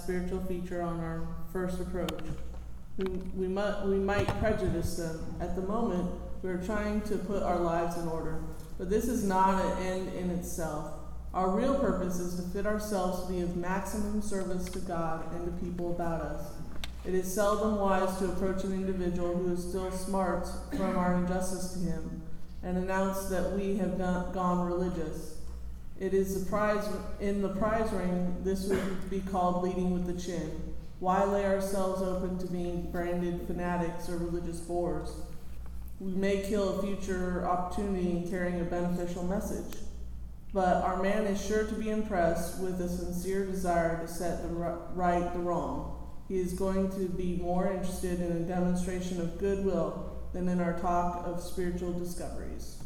spiritual feature on our first approach. We might prejudice them. At the moment, we are trying to put our lives in order, but this is not an end in itself. Our real purpose is to fit ourselves to be of maximum service to God and to people about us. It is seldom wise to approach an individual who is still smarts from our injustice to him and announce that we have gone religious. It is in the prize ring, this would be called leading with the chin. Why lay ourselves open to being branded fanatics or religious bores? We may kill a future opportunity in carrying a beneficial message. But our man is sure to be impressed with a sincere desire to set right the wrong. He is going to be more interested in a demonstration of goodwill than in our talk of spiritual discoveries.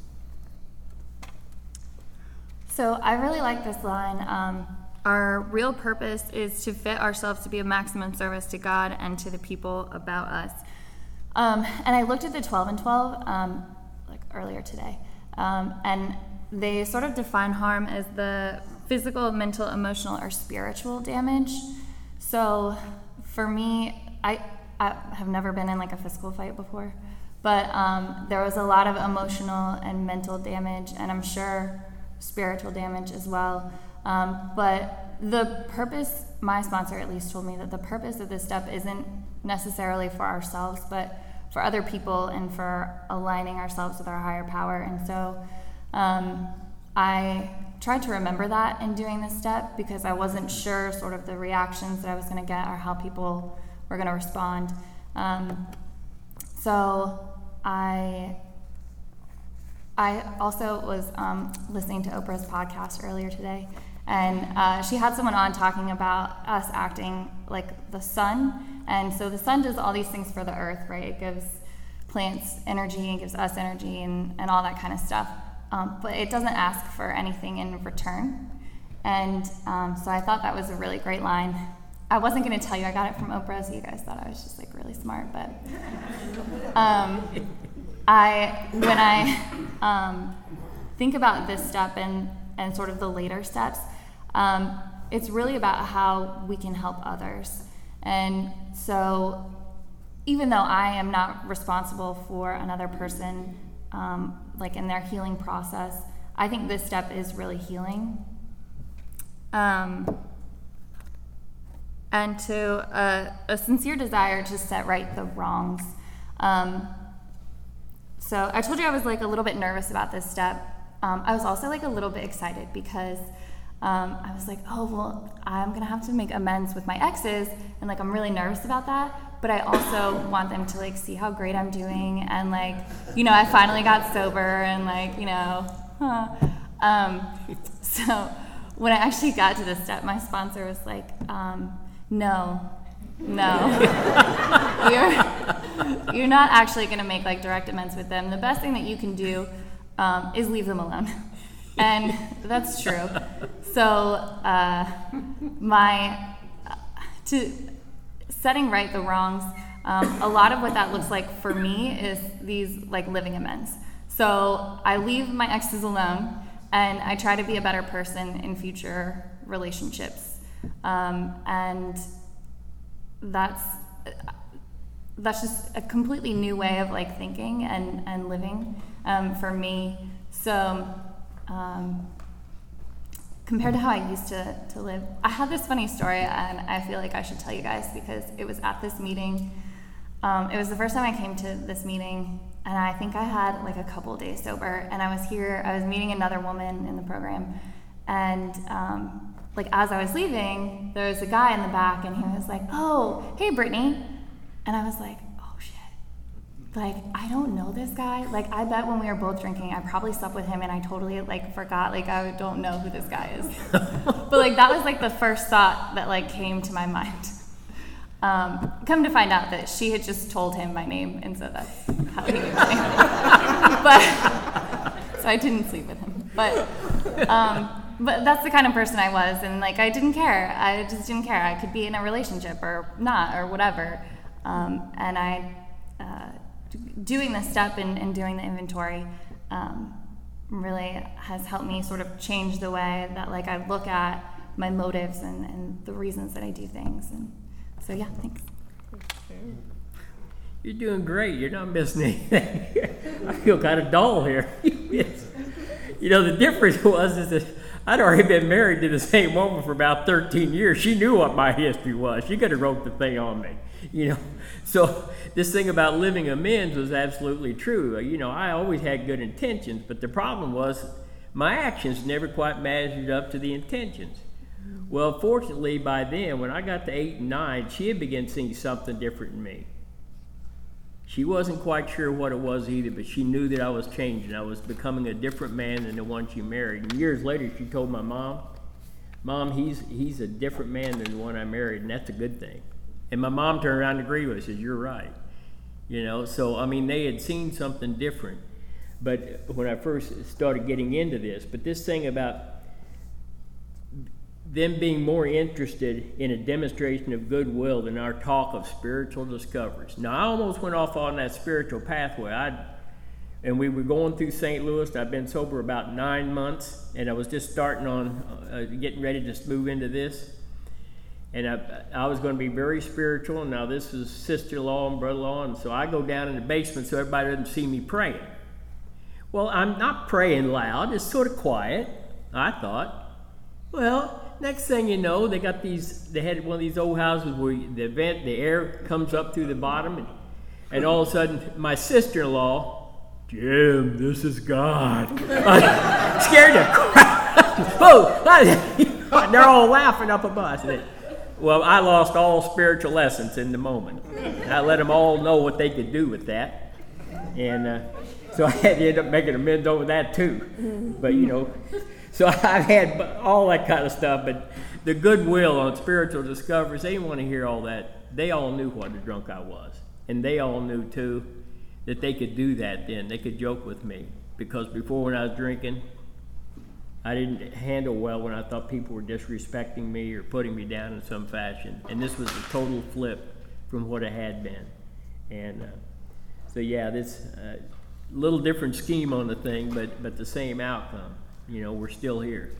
So I really like this line. Our real purpose is to fit ourselves to be of maximum service to God and to the people about us. And I looked at the 12 and 12 earlier today, and they sort of define harm as the physical, mental, emotional, or spiritual damage. So for me, I have never been in a physical fight before, but there was a lot of emotional and mental damage, and I'm sure spiritual damage as well. But the purpose, my sponsor at least told me that the purpose of this step isn't necessarily for ourselves, but for other people and for aligning ourselves with our higher power. And so I tried to remember that in doing this step because I wasn't sure sort of the reactions that I was going to get or how people were going to respond. So I also was listening to Oprah's podcast earlier today, and she had someone on talking about us acting like the sun. And so the sun does all these things for the earth, right? It gives plants energy, it gives us energy, and all that kind of stuff. But it doesn't ask for anything in return. And so I thought that was a really great line. I wasn't going to tell you I got it from Oprah, so you guys thought I was just really smart. But when I think about this step and sort of the later steps, it's really about how we can help others. And so even though I am not responsible for another person, in their healing process, I think this step is really healing. And to a sincere desire to set right the wrongs. So I told you I was a little bit nervous about this step. I was also a little bit excited because I was I'm gonna have to make amends with my exes, and I'm really nervous about that. But I also want them to see how great I'm doing, and I finally got sober, and so when I actually got to this step, my sponsor was no, you're not actually gonna make direct amends with them. The best thing that you can do is leave them alone. And that's true. So setting right the wrongs, a lot of what that looks like for me is these living amends. So I leave my exes alone, and I try to be a better person in future relationships. And that's just a completely new way of thinking and living for me. So compared to how I used to live, I had this funny story, and I feel I should tell you guys because it was at this meeting. It was the first time I came to this meeting, and I think I had a couple days sober, and I was meeting another woman in the program, and as I was leaving, there was a guy in the back, and he was "Oh, hey, Brittany," and I was "Oh shit, I don't know this guy. I bet when we were both drinking, I probably slept with him, and I totally forgot. I don't know who this guy is." But that was the first thought that came to my mind. Come to find out that she had just told him my name, and so that's how he knew my name. But so I didn't sleep with him. But that's the kind of person I was, and I didn't care. I just didn't care. I could be in a relationship or not or whatever. And I doing this step and doing the inventory really has helped me sort of change the way that I look at my motives and the reasons that I do things. And so, yeah, thanks. You're doing great. You're not missing anything. I feel kind of dull here. The difference is that I'd already been married to the same woman for about 13 years. She knew what my history was. She could have wrote the thing on me, So this thing about living amends was absolutely true. I always had good intentions, but the problem was my actions never quite measured up to the intentions. Well, fortunately, by then, when I got to 8 and 9, she had begun seeing something different in me. She wasn't quite sure what it was either, but she knew that I was changing. I was becoming a different man than the one she married. And years later, she told my Mom, he's a different man than the one I married, and that's a good thing. And my mom turned around and agreed with her, says, you're right. So, they had seen something different. But when I first started getting into this, but this thing about them being more interested in a demonstration of goodwill than our talk of spiritual discoveries. Now, I almost went off on that spiritual pathway. And we were going through St. Louis. I've been sober about 9 months, and I was just starting on getting ready to move into this. And I was going to be very spiritual. And now this is sister-in-law and brother-in-law, and so I go down in the basement so everybody doesn't see me praying. Well, I'm not praying loud. It's sort of quiet, I thought. Well, next thing you know, they had one of these old houses where the air comes up through the bottom, and all of a sudden, my sister-in-law, Jim, this is God. Scared the crap. Oh, they're all laughing up above. I said, well, I lost all spiritual lessons in the moment. I let them all know what they could do with that, and so I had to end up making amends over that too. But so I've had all that kind of stuff, but the goodwill on spiritual discoveries, they didn't want to hear all that. They all knew what a drunk I was. And they all knew, too, that they could do that then. They could joke with me. Because before, when I was drinking, I didn't handle well when I thought people were disrespecting me or putting me down in some fashion. And this was a total flip from what it had been. And this little different scheme on the thing, but the same outcome. We're still here.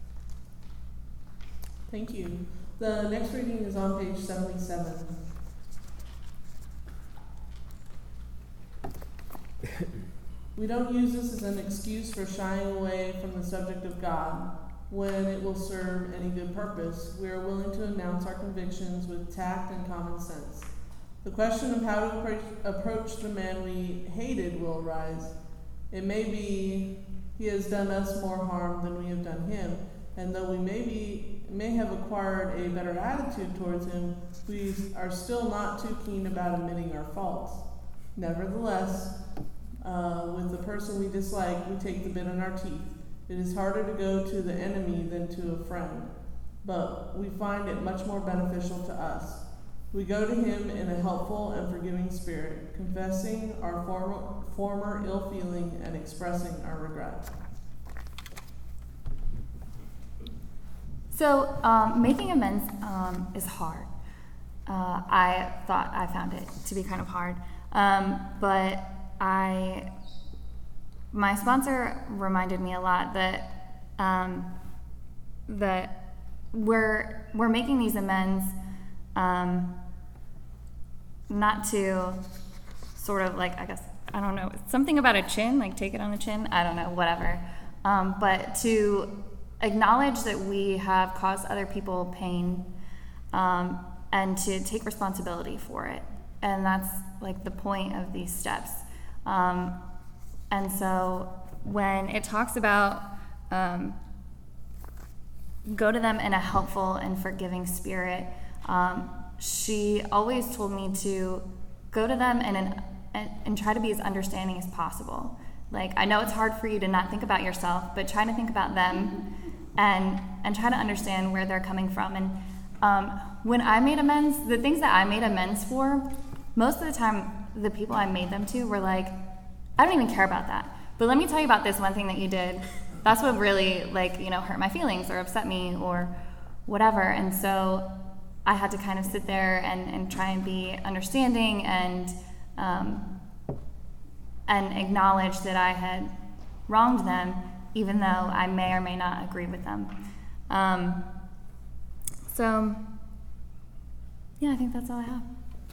Thank you. The next reading is on page 77. We don't use this as an excuse for shying away from the subject of God when it will serve any good purpose. We are willing to announce our convictions with tact and common sense. The question of how to approach the man we hated will arise. It may be he has done us more harm than we have done him, and though we may have acquired a better attitude towards him, we are still not too keen about admitting our faults. Nevertheless, with the person we dislike, we take the bit in our teeth. It is harder to go to the enemy than to a friend, but we find it much more beneficial to us. We go to him in a helpful and forgiving spirit, confessing our former ill feeling and expressing our regret. So making amends is hard. I found it to be kind of hard, but my sponsor reminded me a lot that that we're making these amends. Not to sort of like, I guess, I don't know, something about a chin, like take it on the chin, I don't know, whatever. But to acknowledge that we have caused other people pain, and to take responsibility for it. And that's like the point of these steps. And so when it talks about go to them in a helpful and forgiving spirit, she always told me to go to them and try to be as understanding as possible. Like, I know it's hard for you to not think about yourself, but try to think about them and try to understand where they're coming from. And when I made amends, the things that I made amends for, most of the time, the people I made them to were like, I don't even care about that. But let me tell you about this one thing that you did. That's what really, hurt my feelings or upset me or whatever. And so I had to kind of sit there and try and be understanding and acknowledge that I had wronged them, even though I may or may not agree with them. So, yeah, I think that's all I have.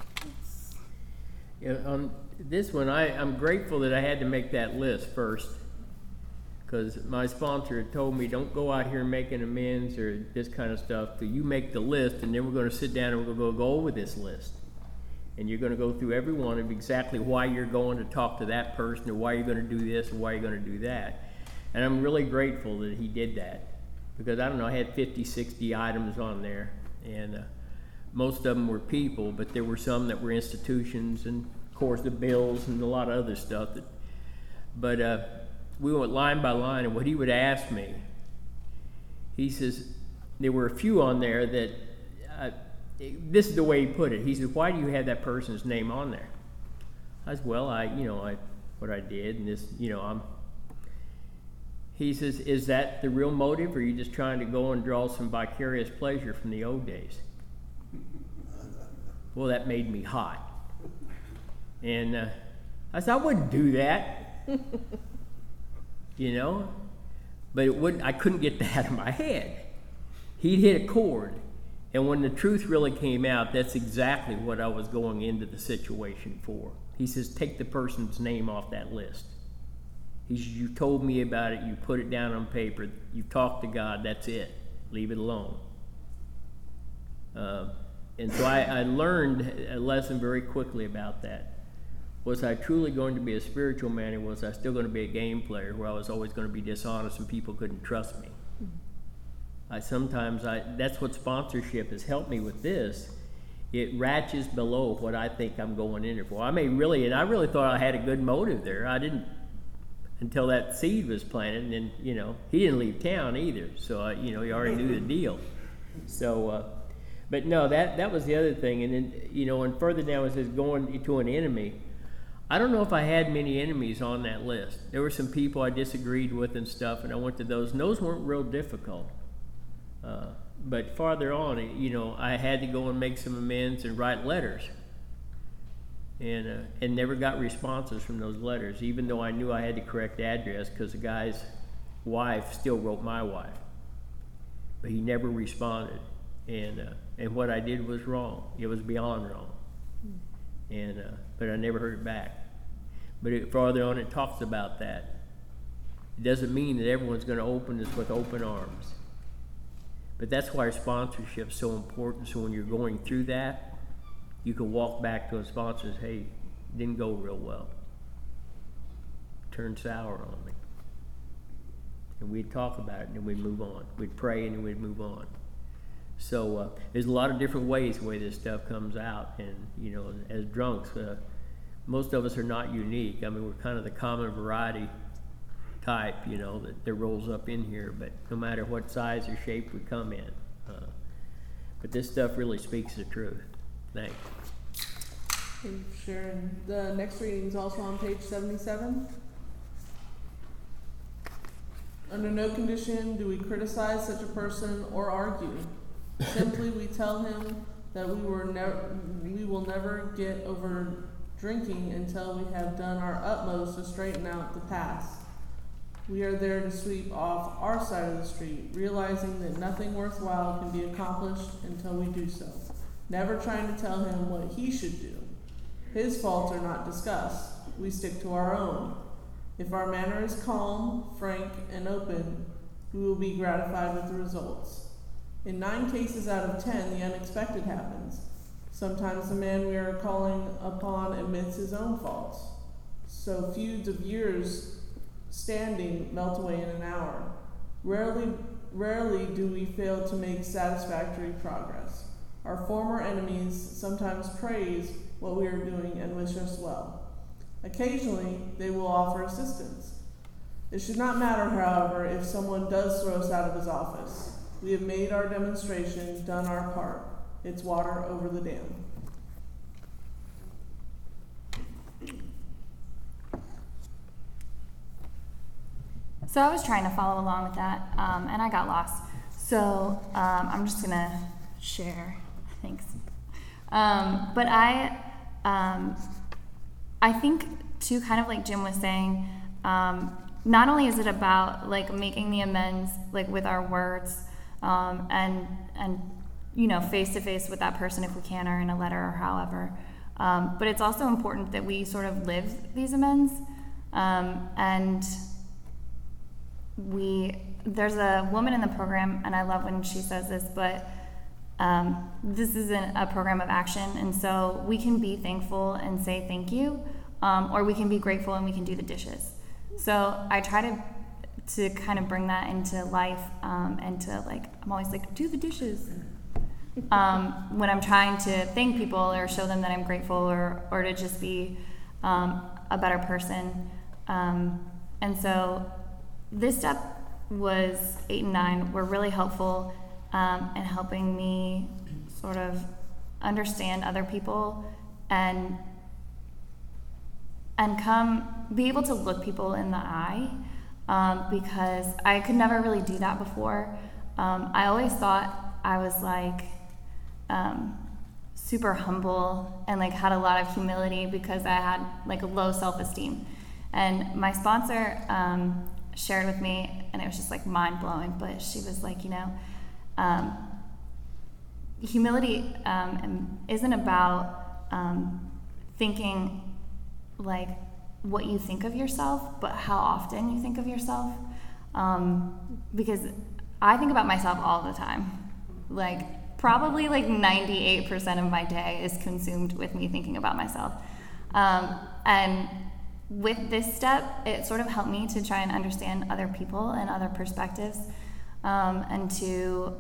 Yeah, on this one, I'm grateful that I had to make that list first, because my sponsor had told me, don't go out here making amends or this kind of stuff. So you make the list, and then we're going to sit down and we're going to go over this list. And you're going to go through every one of exactly why you're going to talk to that person, or why you're going to do this, or why you're going to do that. And I'm really grateful that he did that, because I don't know, I had 50, 60 items on there, and most of them were people, but there were some that were institutions, and of course the bills and a lot of other stuff. But we went line by line, and what he would ask me, he says, there were a few on there that, this is the way he put it. He says, why do you have that person's name on there? I said, well, what I did, and this, he says, is that the real motive, or are you just trying to go and draw some vicarious pleasure from the old days? Well, that made me hot. And I said, I wouldn't do that. But I couldn't get that out of my head. He'd hit a chord. And when the truth really came out, that's exactly what I was going into the situation for. He says, take the person's name off that list. He says, you told me about it, you put it down on paper, you talked to God, that's it. Leave it alone. And so I learned a lesson very quickly about that. Was I truly going to be a spiritual man, or was I still going to be a game player where I was always going to be dishonest and people couldn't trust me? That's what sponsorship has helped me with this. It ratchets below what I think I'm going in there for. I really thought I had a good motive there. I didn't, until that seed was planted, and then, he didn't leave town either. So, he already knew the deal. So, but no, that was the other thing. And then, and further down it says going to an enemy. I don't know if I had many enemies on that list. There were some people I disagreed with and stuff, and I went to those, and those weren't real difficult. But farther on, I had to go and make some amends and write letters, and never got responses from those letters, even though I knew I had the correct address, because the guy's wife still wrote my wife, but he never responded, and what I did was wrong. It was beyond wrong, but I never heard it back. But farther on, it talks about that. It doesn't mean that everyone's going to open this with open arms. But that's why sponsorship is so important. So when you're going through that, you can walk back to a sponsor and say, hey, it didn't go real well. Turned sour on me. And we'd talk about it, and then we'd move on. We'd pray, and then we'd move on. So there's a lot of different ways the way this stuff comes out. And, as drunks, most of us are not unique. I mean, we're kind of the common variety type, that rolls up in here, but no matter what size or shape we come in. But this stuff really speaks the truth. Thanks. Thank you for sharing. The next reading is also on page 77. Under no condition do we criticize such a person or argue. Simply we tell him that we will never get over drinking until we have done our utmost to straighten out the past. We are there to sweep off our side of the street, realizing that nothing worthwhile can be accomplished until we do so, never trying to tell him what he should do. His faults are not discussed. We stick to our own. If our manner is calm, frank, and open, we will be gratified with the results. In 9 cases out of 10, the unexpected happens. Sometimes the man we are calling upon admits his own faults. So feuds of years standing melt away in an hour. Rarely do we fail to make satisfactory progress. Our former enemies sometimes praise what we are doing and wish us well. Occasionally, they will offer assistance. It should not matter, however, if someone does throw us out of his office. We have made our demonstration, done our part. It's water over the dam. So I was trying to follow along with that, and I got lost. So I'm just going to share. Thanks. But I think, too, kind of like Jim was saying, not only is it about, like, making the amends, like, with our words, and face to face with that person if we can, or in a letter or however. But it's also important that we sort of live these amends. And there's a woman in the program, and I love when she says this, but this isn't a program of action, and so we can be thankful and say thank you, or we can be grateful and we can do the dishes. So I try to kind of bring that into life, and to I'm always like, do the dishes. When I'm trying to thank people or show them that I'm grateful, or to just be a better person. And so this step was 8 and 9 were really helpful in helping me sort of understand other people and be able to look people in the eye, because I could never really do that before. I always thought I was super humble and had a lot of humility because I had a low self-esteem. And my sponsor shared with me, and it was just mind-blowing, but she was humility isn't about thinking what you think of yourself, but how often you think of yourself. Because I think about myself all the time. Probably 98% of my day is consumed with me thinking about myself. And with this step, it sort of helped me to try and understand other people and other perspectives, and to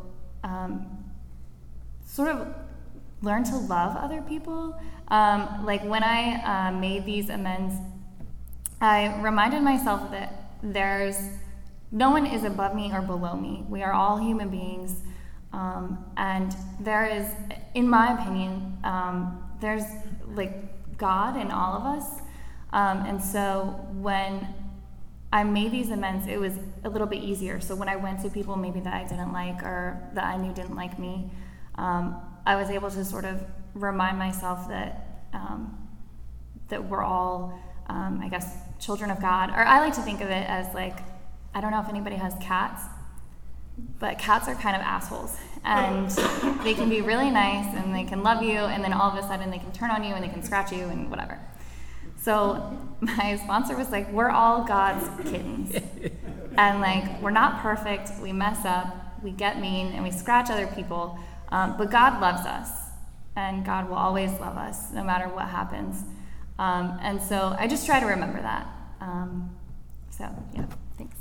sort of learn to love other people. When I made these amends, I reminded myself that no one is above me or below me. We are all human beings. And there is, in my opinion, there's God in all of us. And so when I made these amends, it was a little bit easier. So when I went to people maybe that I didn't like, or that I knew didn't like me, I was able to sort of remind myself that we're all, I guess, children of God. Or I like to think of it as I don't know if anybody has cats, but cats are kind of assholes, and they can be really nice and they can love you, and then all of a sudden they can turn on you and they can scratch you and whatever. So my sponsor was we're all God's kittens, and we're not perfect, we mess up, we get mean, and we scratch other people, but God loves us, and God will always love us no matter what happens. And so I just try to remember that. So yeah, thanks.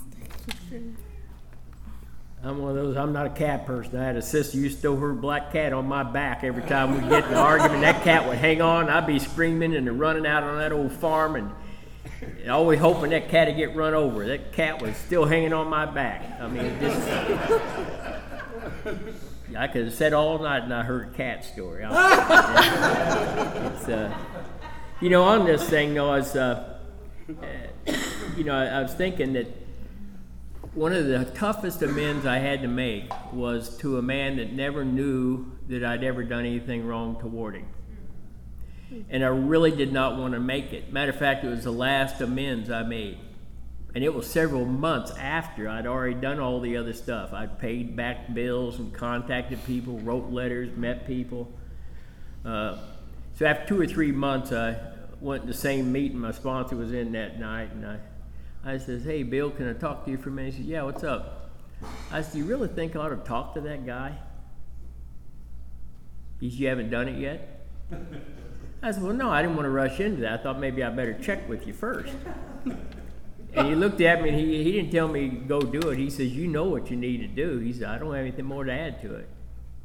I'm one of those, I'm not a cat person. I had a sister who used to throw her black cat on my back every time we get in an argument. That cat would hang on. I'd be screaming and running out on that old farm and always hoping that cat would get run over. That cat was still hanging on my back. I mean, I could have sat all night and I heard a cat story. It's, on this thing, though, I was thinking that one of the toughest amends I had to make was to a man that never knew that I'd ever done anything wrong toward him. And I really did not want to make it. Matter of fact, it was the last amends I made. And it was several months after I'd already done all the other stuff. I'd paid back bills and contacted people, wrote letters, met people. So after 2 or 3 months, I went to the same meeting my sponsor was in that night, and I says, "Hey, Bill, can I talk to you for a minute?" He said, "Yeah, what's up?" I said, "Do you really think I ought to talk to that guy?" He said, "You haven't done it yet?" I said, "Well, no, I didn't want to rush into that. I thought maybe I better check with you first." And he looked at me, and he didn't tell me go do it. He says, "You know what you need to do." He said, "I don't have anything more to add to it."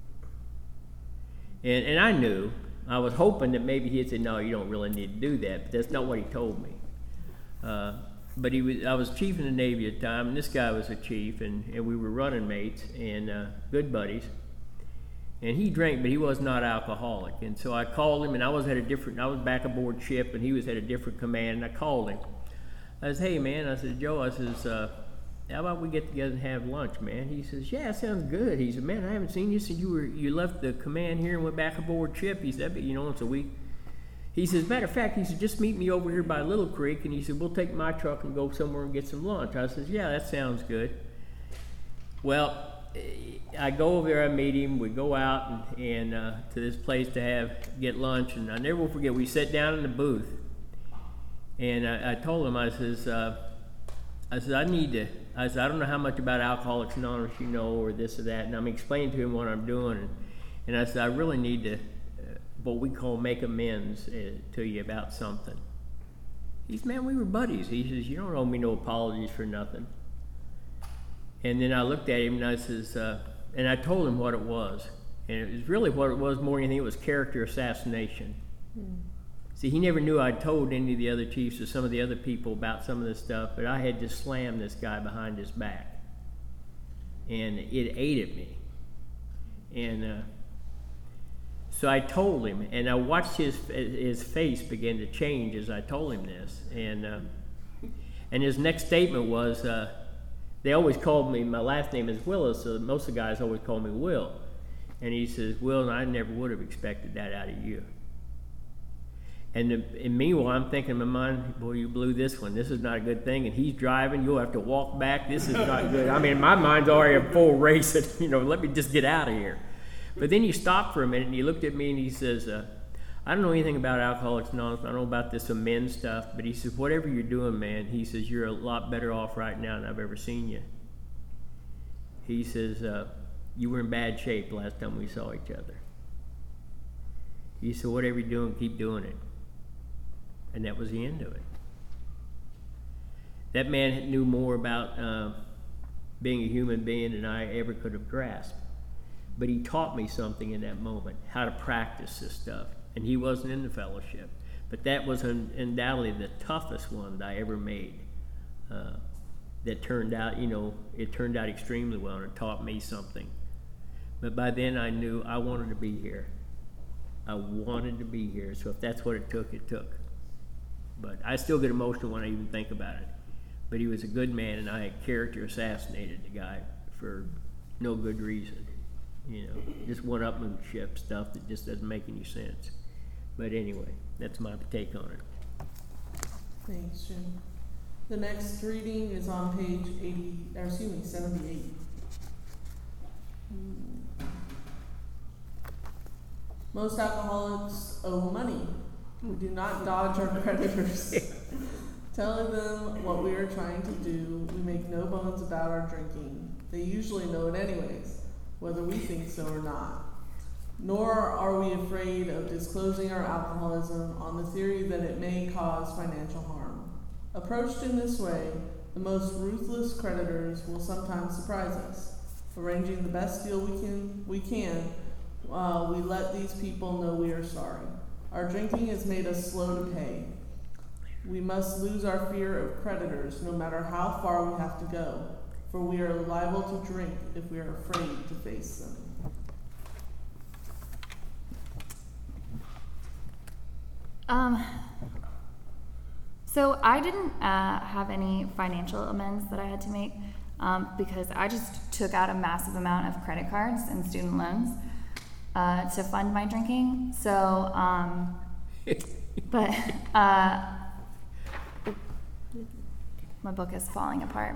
And I knew. I was hoping that maybe he'd say, "No, you don't really need to do that," but that's not what he told me. But I was chief in the Navy at the time, and this guy was a chief, and we were running mates and good buddies. And he drank, but he was not alcoholic. And so I called him, and I was back aboard ship, and he was at a different command, and I called him. I said, "Hey, man," I said, "Joe," I says, "how about we get together and have lunch, man?" He says, "Yeah, sounds good." He said, "Man, I haven't seen you since you left the command here and went back aboard ship." He said, and so he says, "Matter of fact," he said, "just meet me over here by Little Creek," and he said, "We'll take my truck and go somewhere and get some lunch." I says, "Yeah, that sounds good." Well, I go over there, I meet him, we go out and to this place to get lunch, and I never will forget, we sat down in the booth, and I told him, I said, I don't know how much about Alcoholics Anonymous you know, or this or that, and I'm explaining to him what I'm doing, and I said, I really need to, what we call make amends to you about something. He said, man, we were buddies. He says, you don't owe me no apologies for nothing. And then I looked at him and I says, and I told him what it was. And it was really what it was more than anything, it was character assassination. See, he never knew I'd told any of the other chiefs or some of the other people about some of this stuff, but I had just slammed this guy behind his back. And it ate at me. And so I told him, and I watched his face begin to change as I told him this. And his next statement was, they always called me, my last name is Willis, so most of the guys always call me Will. And he says, Will, I never would have expected that out of you. And meanwhile, I'm thinking in my mind, boy, you blew this one. This is not a good thing. And he's driving. You'll have to walk back. This is not good. I mean, my mind's already a full race. Let me just get out of here. But then he stopped for a minute, and he looked at me, and he says, I don't know anything about Alcoholics Anonymous. I don't know about this amends stuff. But he says, whatever you're doing, man, he says, you're a lot better off right now than I've ever seen you. He says, you were in bad shape last time we saw each other. He said, whatever you're doing, keep doing it. And that was the end of it. That man knew more about being a human being than I ever could have grasped. But he taught me something in that moment, how to practice this stuff. And he wasn't in the fellowship. But that was undoubtedly the toughest one that I ever made. That turned out, it turned out extremely well, and it taught me something. But by then I knew I wanted to be here. I wanted to be here. So if that's what it took, it took. But I still get emotional when I even think about it. But he was a good man, and I had character assassinated the guy for no good reason. Just one-upmanship stuff that just doesn't make any sense. But anyway, that's my take on it. Thanks, Jim. The next reading is on page 78. Most alcoholics owe money. We do not dodge our creditors. Telling them what we are trying to do, we make no bones about our drinking. They usually know it anyways, whether we think so or not. Nor are we afraid of disclosing our alcoholism on the theory that it may cause financial harm. Approached in this way, the most ruthless creditors will sometimes surprise us. Arranging the best deal we can, we let these people know we are sorry. Our drinking has made us slow to pay. We must lose our fear of creditors, no matter how far we have to go, for we are liable to drink if we are afraid to face them. So I didn't have any financial amends that I had to make because I just took out a massive amount of credit cards and student loans to fund my drinking. So, but my book is falling apart.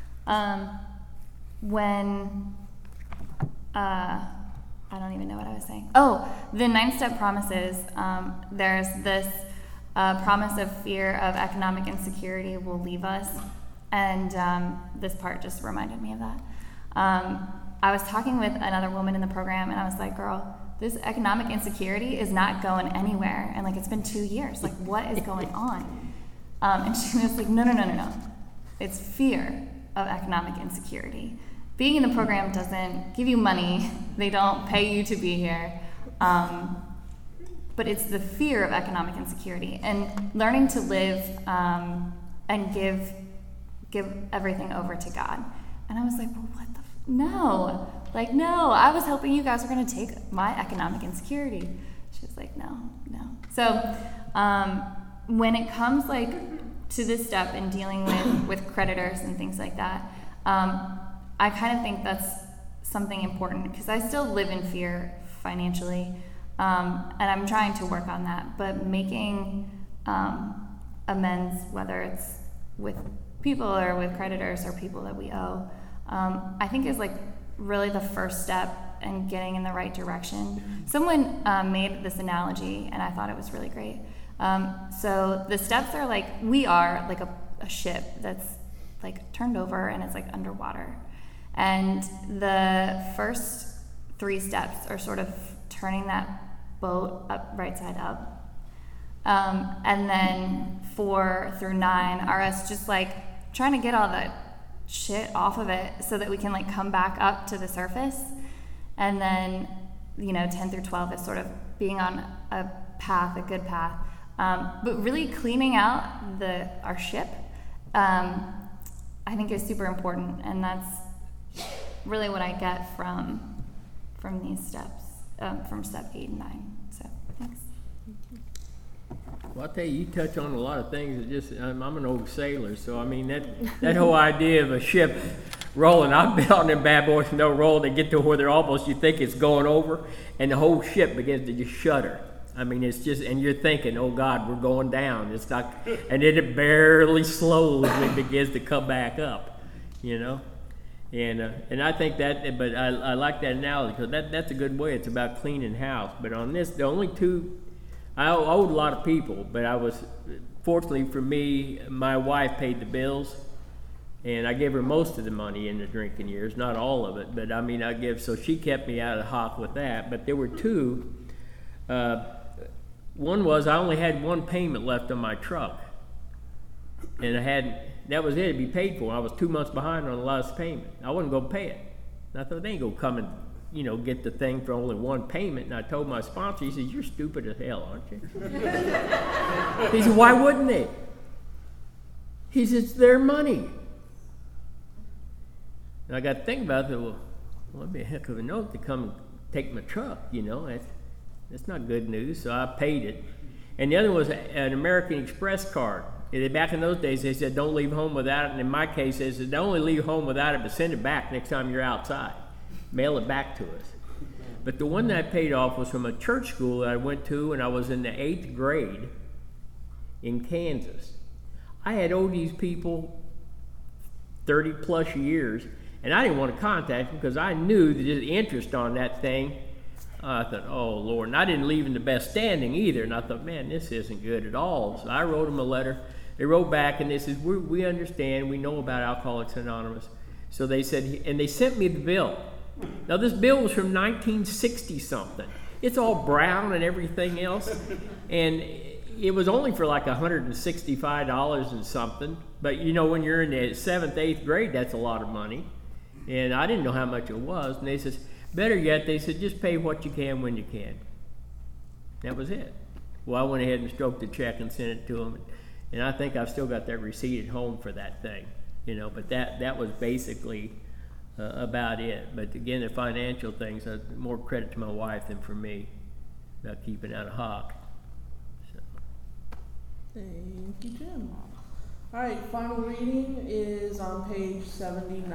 I don't even know what I was saying. Oh, the 9-step promises. There's this promise of fear of economic insecurity will leave us. And this part just reminded me of that. I was talking with another woman in the program, and I was like, girl, this economic insecurity is not going anywhere. And it's been 2 years. What is going on? And she was like, no. It's fear of economic insecurity. Being in the program doesn't give you money. They don't pay you to be here. But it's the fear of economic insecurity and learning to live and give everything over to God. And I was like, well, what the no. No, I was hoping you guys were going to take my economic insecurity. She was like, no. So when it comes to this step in dealing with creditors and things like that, I kind of think that's something important because I still live in fear financially, and I'm trying to work on that. But making amends, whether it's with people or with creditors or people that we owe, I think is really the first step in getting in the right direction. Someone made this analogy, and I thought it was really great. So the steps are like, we are like a ship that's like turned over and it's like underwater. And the first 3 steps are sort of turning that boat up, right side up. And then 4 through 9 are us just like trying to get all the shit off of it so that we can like come back up to the surface. And then, 10 through 12 is sort of being on a path, a good path, but really cleaning out our ship. I think is super important, and that's really what I get from these steps, from step 8 and 9. So thanks. Well, I'll tell you, you touch on a lot of things that just, I'm an old sailor, so I mean, that whole idea of a ship rolling, I've been on them bad boys and they'll roll, they get to where they're almost, you think it's going over, and the whole ship begins to just shudder. I mean, it's just, and you're thinking, oh God, we're going down. It's like, and then it barely slowly begins to come back up, And I think that, but I like that analogy, because that's a good way. It's about cleaning house. But on this, the only 2, I owed a lot of people, but I was, fortunately for me, my wife paid the bills, and I gave her most of the money in the drinking years, not all of it, but I mean, so she kept me out of the hock with that. But there were 2. One was I only had 1 payment left on my truck, and that was it. It'd be paid for. I was 2 months behind on the last payment. I wasn't going to pay it. And I thought, they ain't going to come and, get the thing for only 1 payment. And I told my sponsor, he says, you're stupid as hell, aren't you? He said, why wouldn't they? He says, it's their money. And I got to think about it. Well, it'd be a heck of a note to come and take my truck, That's not good news, so I paid it. And the other was an American Express card. And back in those days, they said, don't leave home without it. And in my case, they said, don't only leave home without it, but send it back next time you're outside. Mail it back to us. But the one that I paid off was from a church school that I went to when I was in the 8th grade in Kansas. I had owed these people 30 plus years, and I didn't want to contact them because I knew that the interest on that thing, I thought, oh, Lord. And I didn't leave in the best standing either. And I thought, man, this isn't good at all. So I wrote them a letter. They wrote back, and they said, we understand. We know about Alcoholics Anonymous. So they said, and they sent me the bill. Now, this bill was from 1960-something. It's all brown and everything else. And it was only for like $165 and something. But, when you're in the 7th, 8th grade, that's a lot of money. And I didn't know how much it was. And they said, better yet, they said, just pay what you can when you can. That was it. Well, I went ahead and stroked the check and sent it to them. And I think I've still got that receipt at home for that thing. But that was basically about it. But again, the financial things, more credit to my wife than for me about keeping out of hock. So. Thank you, Jim. All right, final reading is on page 79.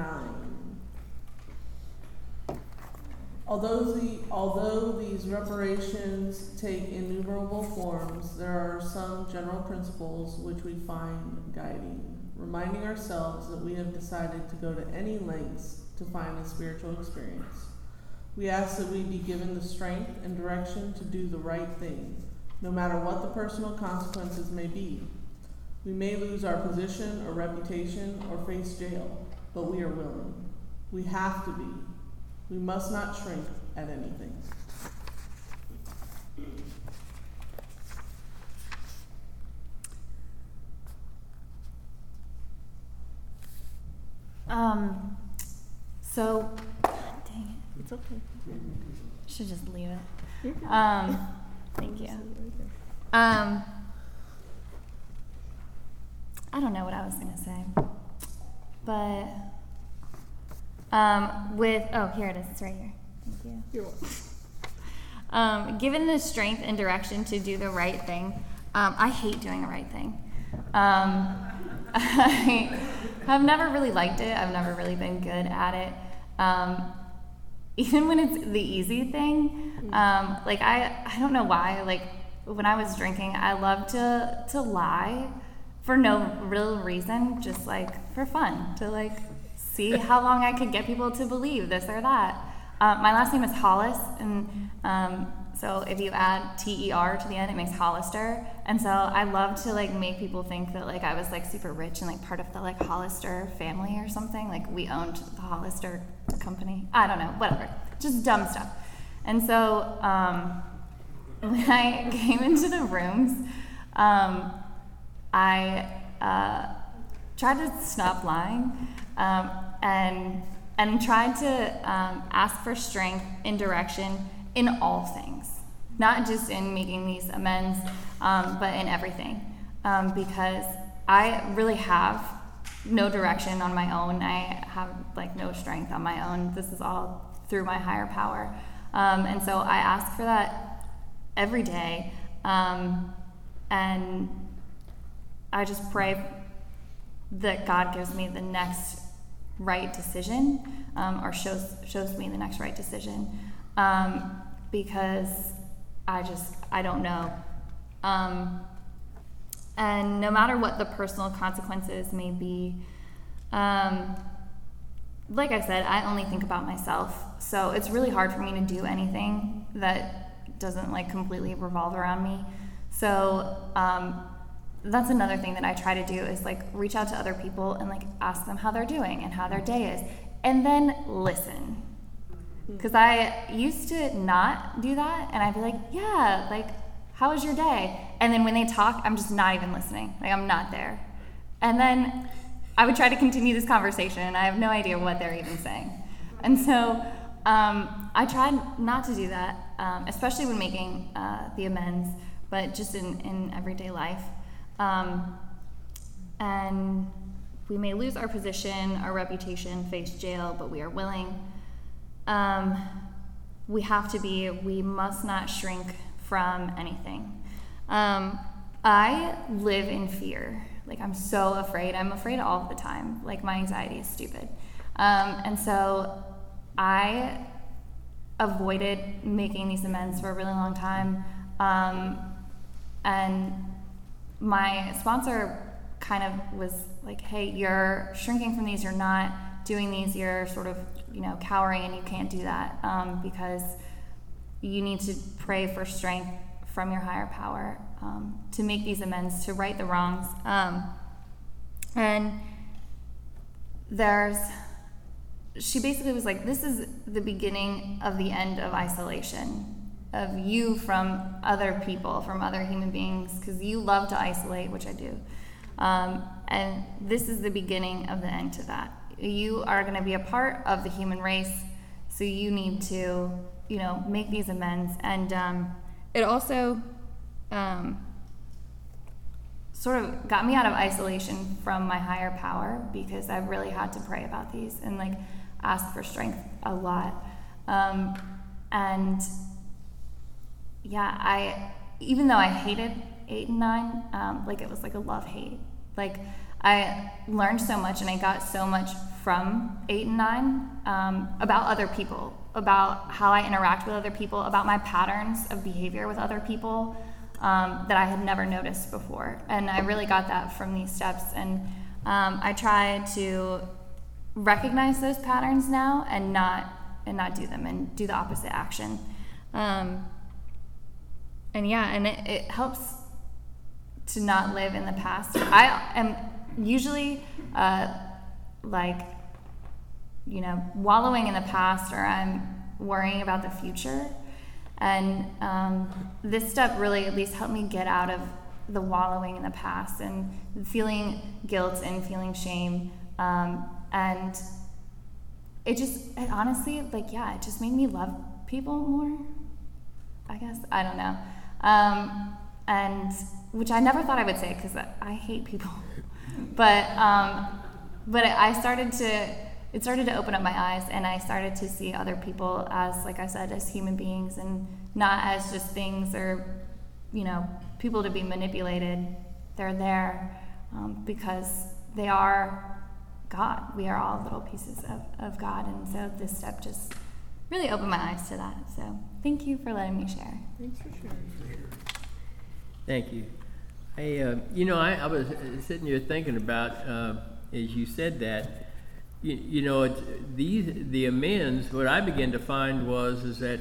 Although these reparations take innumerable forms, there are some general principles which we find guiding, reminding ourselves that we have decided to go to any lengths to find a spiritual experience. We ask that we be given the strength and direction to do the right thing, no matter what the personal consequences may be. We may lose our position or reputation or face jail, but we are willing. We have to be. We must not shrink at anything. So, dang it. It's okay. Should just leave it. Thank you. I don't know what I was gonna say, but here it is. It's right here. Thank you. You're welcome. Given the strength and direction to do the right thing, I hate doing the right thing. I have never really liked it. I've never really been good at it. Even when it's the easy thing, I don't know why. Like when I was drinking, I loved to lie for no real reason, just like for fun, to like see how long I could get people to believe this or that. My last name is Hollis, and so if you add T-E-R to the end, it makes Hollister. And so I love to like make people think that like I was like super rich and like part of the like Hollister family or something. Like we owned the Hollister company. I don't know, whatever. Just dumb stuff. And so when I came into the rooms, I tried to stop lying and tried to ask for strength in direction in all things, not just in making these amends, but in everything, because I really have no direction on my own. I have like no strength on my own. This is all through my higher power, and so I ask for that every day, and I just pray that God gives me the next right decision, or shows me the next right decision, because I don't know. And no matter what the personal consequences may be, like I said, I only think about myself. So it's really hard for me to do anything that doesn't like completely revolve around me. So that's another thing that I try to do is like reach out to other people and like ask them how they're doing and how their day is, and then listen. Because I used to not do that, and I'd be like, yeah, like, how was your day? And then when they talk, I'm just not even listening. Like, I'm not there. And then I would try to continue this conversation, and I have no idea what they're even saying. And so I tried not to do that, especially when making the amends, but just in everyday life. And we may lose our position, our reputation, face jail, but we are willing. We must not shrink from anything. I live in fear. Like, I'm so afraid. I'm afraid all the time. Like, my anxiety is stupid. And so I avoided making these amends for a really long time. And my sponsor kind of was like, hey, you're shrinking from these, you're not doing these, you're sort of, cowering, and you can't do that because you need to pray for strength from your higher power to make these amends, to right the wrongs. And she basically was like, this is the beginning of the end of isolation, of you from other people, from other human beings, because you love to isolate, which I do. And this is the beginning of the end to that. You are going to be a part of the human race, so you need to, make these amends. And it also sort of got me out of isolation from my higher power, because I really had to pray about these and like ask for strength a lot. And yeah, even though I hated 8 and 9, like it was like a love-hate. Like I learned so much and I got so much from 8 and 9 about other people, about how I interact with other people, about my patterns of behavior with other people that I had never noticed before. And I really got that from these steps. And I try to recognize those patterns now and not do them, and do the opposite action. And it helps to not live in the past. I am usually wallowing in the past, or I'm worrying about the future. And this step really at least helped me get out of the wallowing in the past and feeling guilt and feeling shame. And it honestly, it just made me love people more, I guess. I don't know. And which I never thought I would say, because I hate people. But it started to open up my eyes, and I started to see other people as, like I said, as human beings, and not as just things or, people to be manipulated. They're there because they are God. We are all little pieces of God. And so this step just really opened my eyes to that. So thank you for letting me share. Thanks for sharing. Thank you. I was sitting here thinking about, as you said that, you know, the amends, what I began to find is that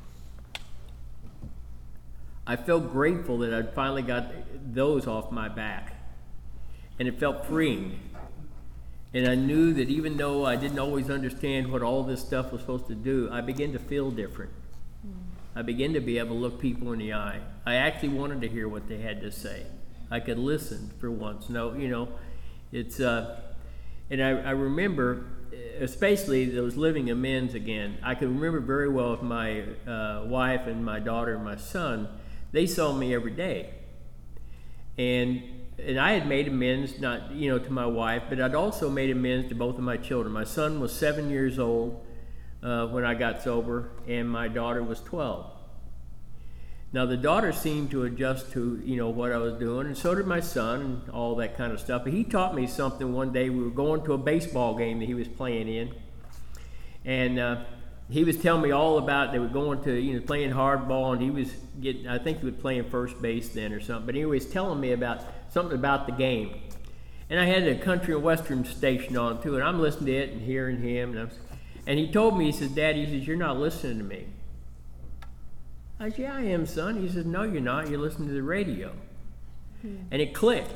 I felt grateful that I'd finally got those off my back. And it felt freeing. And I knew that even though I didn't always understand what all this stuff was supposed to do, I began to feel different. I began to be able to look people in the eye. I actually wanted to hear what they had to say. I could listen for once. No, you know, it's, and I remember, especially those living amends again, I can remember very well with my wife and my daughter and my son. They saw me every day. And I had made amends, not, you know, to my wife, but I'd also made amends to both of my children. My son was 7 years old when I got sober, and my daughter was 12. Now, the daughter seemed to adjust to, you know, what I was doing, and so did my son and all that kind of stuff. But he taught me something one day. We were going to a baseball game that he was playing in, and he was telling me all about, they were going to, you know, playing hardball, and he was getting, I think he was playing first base then or something, but he was telling me about something about the game. And I had a country and western station on too, and I'm listening to it and hearing him, and he told me, he says, Dad, he says, you're not listening to me. I said, yeah, I am, son. He says, no, you're not. You're listening to the radio. And it clicked.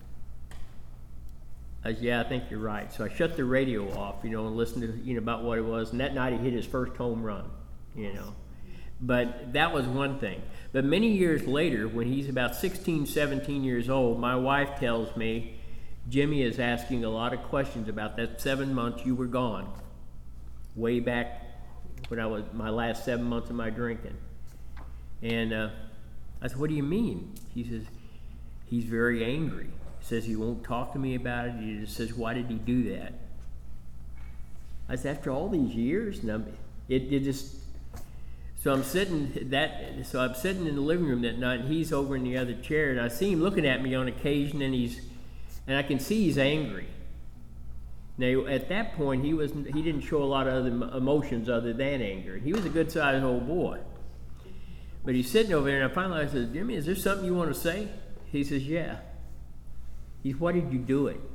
I said, yeah, I think you're right. So I shut the radio off, you know, and listened to, you know, about what it was. And that night he hit his first home run, you know. But that was one thing. But many years later, when he's about 16, 17 years old, my wife tells me, Jimmy is asking a lot of questions about that 7 months you were gone, way back when I was my last 7 months of my drinking. And I said, what do you mean? He says, he's very angry. He says he won't talk to me about it. He just says, why did he do that? I said, after all these years? And it just... So I'm sitting in the living room that night, and he's over in the other chair, and I see him looking at me on occasion, and I can see he's angry. Now, at that point, he didn't show a lot of other emotions other than anger. He was a good-sized old boy. But he's sitting over there, and I finally said, Jimmy, is there something you want to say? He says, yeah. He said, why did you do it?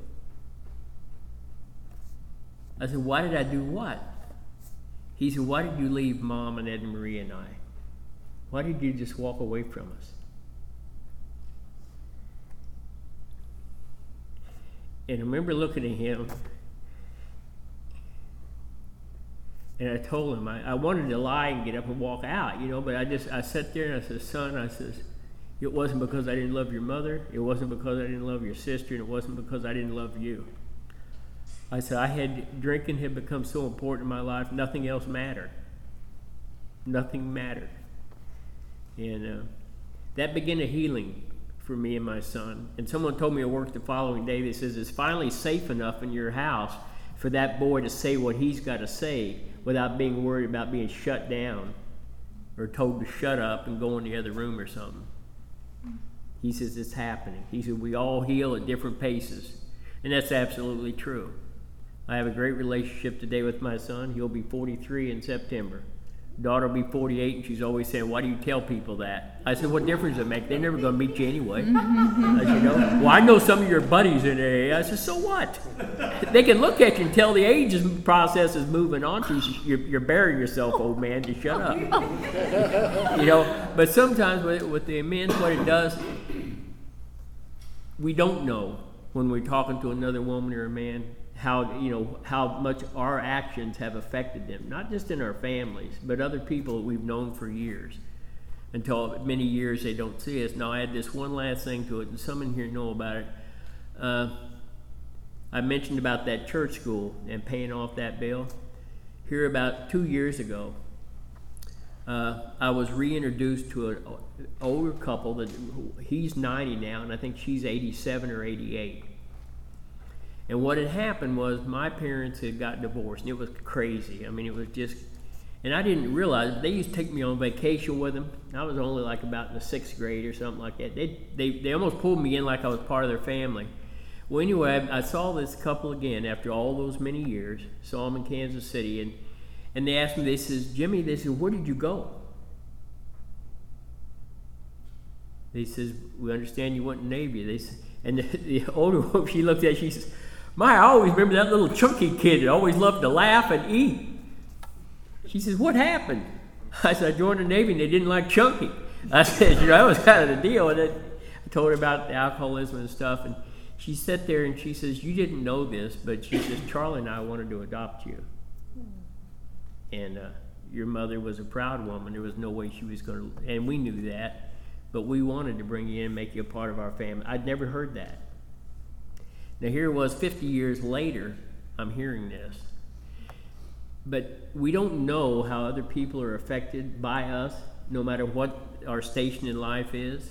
I said, why did I do what? He said, why did you leave Mom and Ed and Marie and I? Why did you just walk away from us? And I remember looking at him, and I told him, I wanted to lie and get up and walk out, you know, but I sat there and I said, son, I says, it wasn't because I didn't love your mother, it wasn't because I didn't love your sister, and it wasn't because I didn't love you. I said, drinking had become so important in my life, nothing else mattered. Nothing mattered. And that began a healing for me and my son. And someone told me at work the following day, they says, it's finally safe enough in your house for that boy to say what he's got to say without being worried about being shut down or told to shut up and go in the other room or something. He says, it's happening. He said, we all heal at different paces. And that's absolutely true. I have a great relationship today with my son. He'll be 43 in September. Daughter will be 48, and she's always saying, why do you tell people that? I said, what difference does it make? They're never going to meet you anyway. I said, no. Well, I know some of your buddies in AA. I said, so what? They can look at you and tell the age process is moving on to you. You're burying yourself, old man. Just shut up. You know, but sometimes with the amends, what it does, we don't know when we're talking to another woman or a man how much our actions have affected them, not just in our families, but other people that we've known for years, until many years they don't see us. Now, I add this one last thing to it, and some in here know about it. I mentioned about that church school and paying off that bill. Here about 2 years ago, I was reintroduced to an older couple that he's 90 now, and I think she's 87 or 88. And what had happened was my parents had got divorced, and it was crazy. I mean, it was just, and I didn't realize, they used to take me on vacation with them. I was only like about in the 6th grade or something like that. They almost pulled me in like I was part of their family. Well, anyway, I saw this couple again after all those many years, saw them in Kansas City, and they asked me, they says, Jimmy, they said, where did you go? They says, we understand you went in the Navy. They said, and the older woman, she looked at it, she says, I always remember that little chunky kid that always loved to laugh and eat. She says, what happened? I said, I joined the Navy and they didn't like chunky. I said, that was kind of the deal. And then I told her about the alcoholism and stuff. And she sat there and she says, you didn't know this, but she says, Charlie and I wanted to adopt you. And your mother was a proud woman. There was no way she was going to, and we knew that. But we wanted to bring you in and make you a part of our family. I'd never heard that. Now here it was 50 years later, I'm hearing this. But we don't know how other people are affected by us, no matter what our station in life is.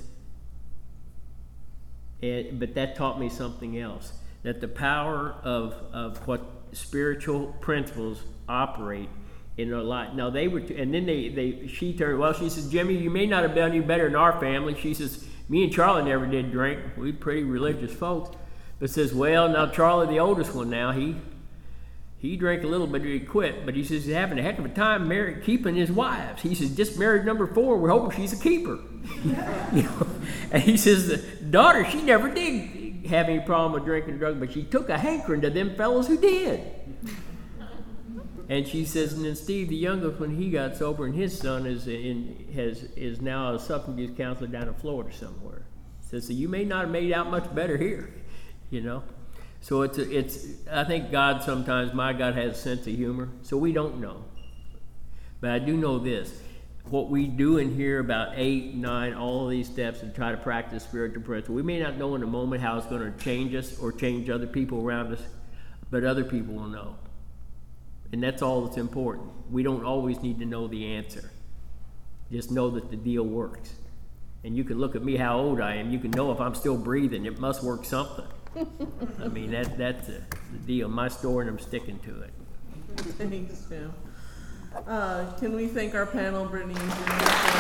But that taught me something else, that the power of what spiritual principles operate in our life. Now they were, and then she turned, well, she says, Jimmy, you may not have done any better in our family. She says, me and Charlie never did drink. We pretty religious folks. But says, well, now Charlie, the oldest one now, he drank a little bit, he quit, but he says he's having a heck of a time keeping his wives. He says, just married number 4, we're hoping she's a keeper. You know? And he says, the daughter, she never did have any problem with drinking drugs, but she took a hankering to them fellows who did. And she says, and then Steve, the youngest, when he got sober, and his son is now a substance abuse counselor down in Florida somewhere. Says, so you may not have made out much better here, you know. So it's. I think God sometimes, my God has a sense of humor, so we don't know. But I do know this: what we do in here about 8, 9, all of these steps, and try to practice spiritual principles. We may not know in a moment how it's going to change us or change other people around us, but other people will know. And that's all that's important. We don't always need to know the answer. Just know that the deal works. And you can look at me, how old I am. You can know if I'm still breathing. It must work something. I mean, that's the deal. My story, and I'm sticking to it. Thanks, Jim. Can we thank our panel, Brittany and Jimmy?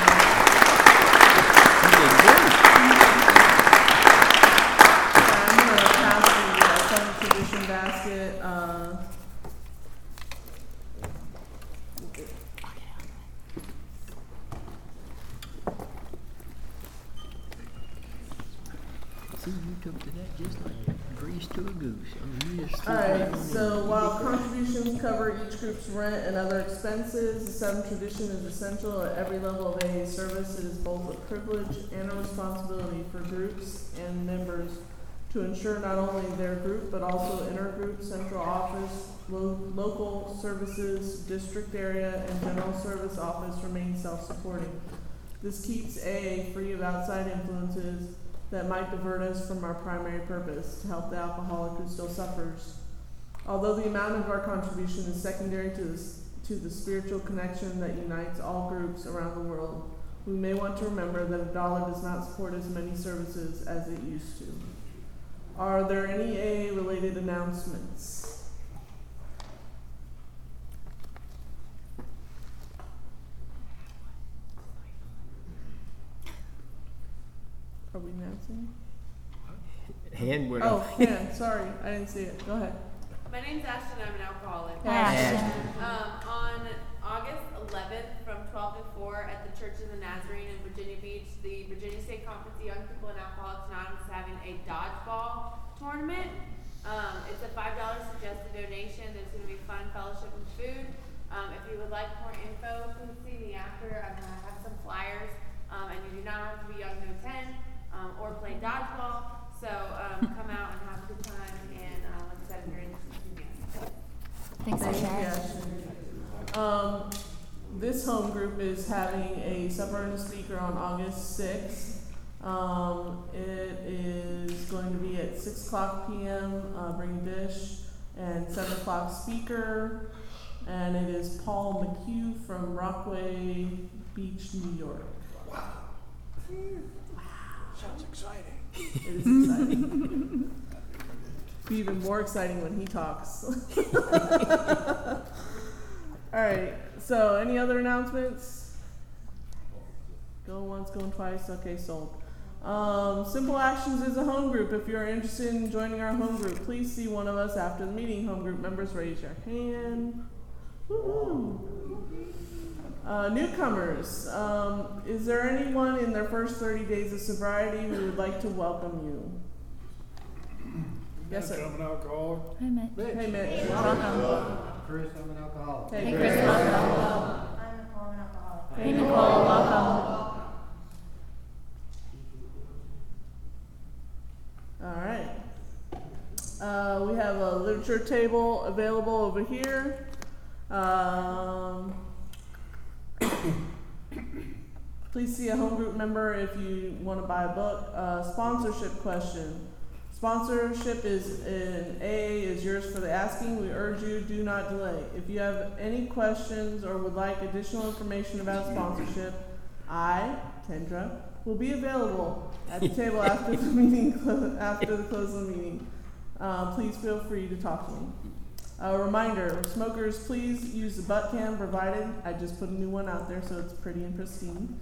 I'm going to pass the summer tradition basket. See, you took to that just like grease to a goose. I mean, you just Alright, so while contributions cover each group's rent and other expenses, the Seventh Tradition is essential at every level of AA service. It is both a privilege and a responsibility for groups and members to ensure not only their group, but also intergroup, central office, local services, district area, and general service office remain self-supporting. This keeps AA free of outside influences that might divert us from our primary purpose, to help the alcoholic who still suffers. Although the amount of our contribution is secondary to the spiritual connection that unites all groups around the world, we may want to remember that $1 does not support as many services as it used to. Are there any AA-related announcements? Are we announcing? hand went Oh, up. yeah, sorry, I didn't see it. Go ahead. My name's Ashton. I'm an alcoholic. Ashton. On August 11th from 12 to 4 at the Church of the Nazarene in Virginia Beach, the Virginia State Conference of Young People and Alcoholics Anonymous is having a dodgeball tournament. It's a $5 suggested donation. There's going to be fun, fellowship, and food. If you would like more info, please see me after. I'm going to have some flyers. And you do not have to be young to attend or play dodgeball. So come out and have a good time. And like I said, if you're interested, Thanks for Thank you, sharing. Ashton. This home group is having a sub-earner speaker on August 6th. It is going to be at 6 o'clock p.m., bring a dish, and 7 o'clock speaker. And it is Paul McHugh from Rockaway Beach, New York. Wow. Sounds exciting. It is exciting. Be even more exciting when he talks. Alright, so any other announcements? Going once, going twice, okay, sold. Simple Actions is a home group. If you're interested in joining our home group, please see one of us after the meeting. Home group members, raise your hand. Woo-hoo. Newcomers, is there anyone in their first 30 days of sobriety who would like to welcome you? Yes, sir. I'm an alcoholic. Hi, Mitch. Hey, Mitch. Welcome. Chris, I'm an alcoholic. Hey, Hey, Chris. Chris. Welcome. I'm Nicole, I'm an alcoholic. Hey, Nicole. Welcome. All right. We have a literature table available over here. Please see a home group member if you want to buy a book. Sponsorship question. Sponsorship is in AA is yours for the asking. We urge you, do not delay. If you have any questions or would like additional information about sponsorship, I, Kendra, will be available at the table after the meeting, after the close of the meeting. Please feel free to talk to me. A reminder, smokers, please use the butt can provided. I just put a new one out there so it's pretty and pristine.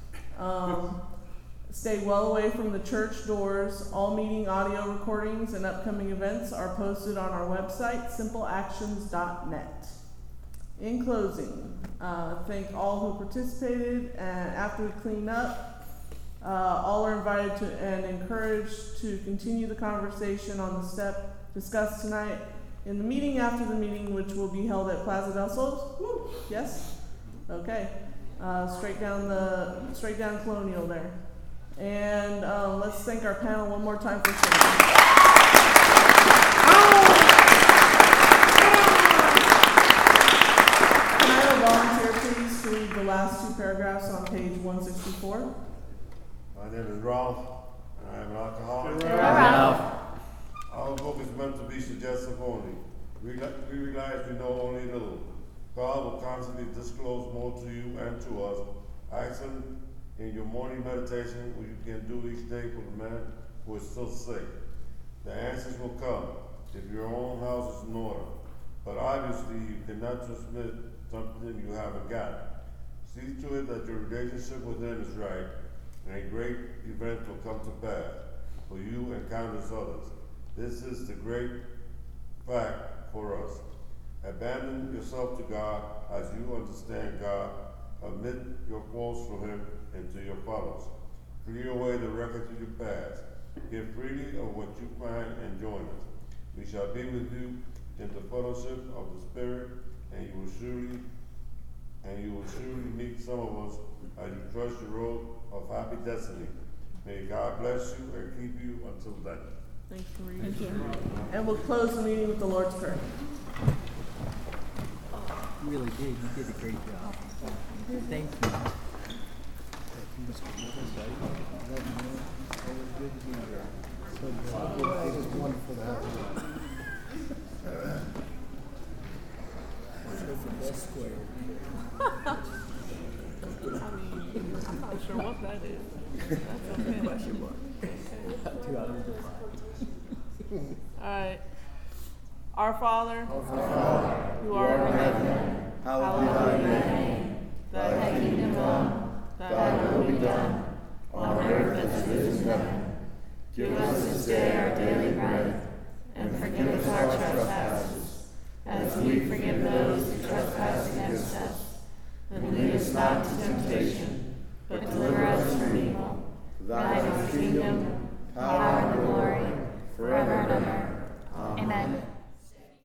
Stay well away from the church doors. All meeting audio recordings and upcoming events are posted on our website, simpleactions.net. In closing, thank all who participated, and after we clean up, all are invited to and encouraged to continue the conversation on the step discussed tonight in the meeting after the meeting, which will be held at Plaza del Sol. Woo. Yes? Okay. Straight down Colonial there. And let's thank our panel one more time for singing. Can I have a volunteer, please, to read the last two paragraphs on page 164? My name is Ralph, and I am an alcoholic. Ralph. Our book is meant to be suggestive only. We realize we know only little. God will constantly disclose more to you and to us. Ask Him in your morning meditation what you can do each day for the man who is still sick. The answers will come if your own house is in order. But obviously you cannot transmit something you haven't got. See to it that your relationship with Him is right, and a great event will come to pass for you and countless others. This is the great fact for us. Abandon yourself to God as you understand God. Admit your faults for Him and to your fellows. Clear away the records of your past. Give freely of what you find and join us. We shall be with you in the fellowship of the Spirit, and you will surely meet some of us as you trust the road of happy destiny. May God bless you and keep you until then. Thanks for reading. Thank you. And we'll close the meeting with the Lord's Prayer. You really did. You did a great job. Thank you. Wonderful to have you. I'm not sure what that is. That's a question mark. 2 hours. All right. Our Father, who art in heaven, hallowed be thy name. Thy kingdom come, thy will be done, on earth as it is in heaven. Give us this day our